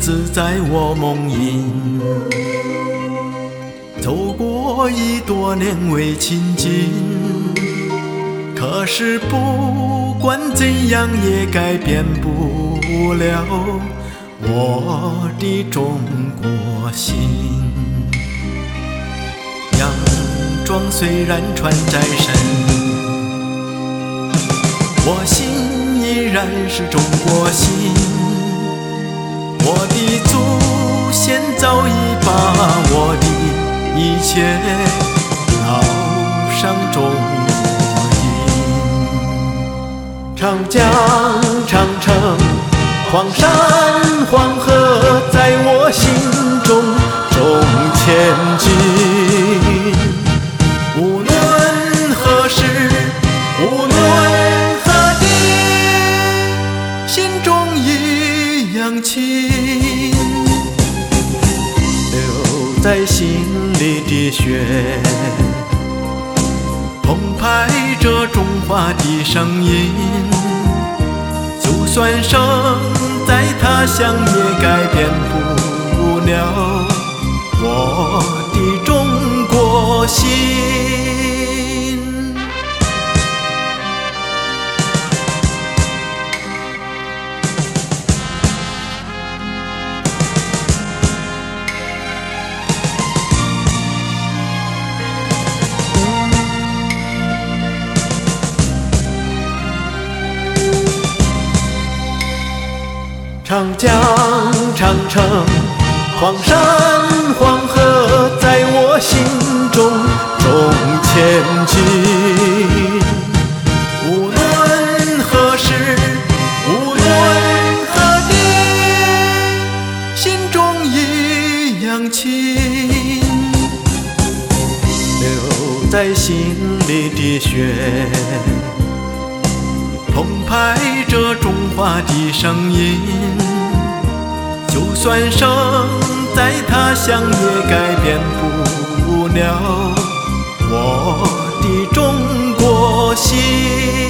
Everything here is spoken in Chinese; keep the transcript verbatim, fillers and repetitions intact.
自在我梦萦。走过一多年未亲近，可是不管怎样也改变不了我的中国心。洋装虽然穿在身，我心依然是中国心。我的祖先早已把我的一切烙上中国印。长江、长城、黄山、黄河，在我心中重千金。无论何时，无论何地，心中一样亲。留在心里的血，澎湃着中华的声音。就算生在他乡，也改变不了我的中国心。长江、长城、黄山、黄河，在我心中重千金。无论何时，无论何地，心中一样亲。留在心里的血，澎湃着中华的声音。就算生在他乡，也改变不了我的中国心。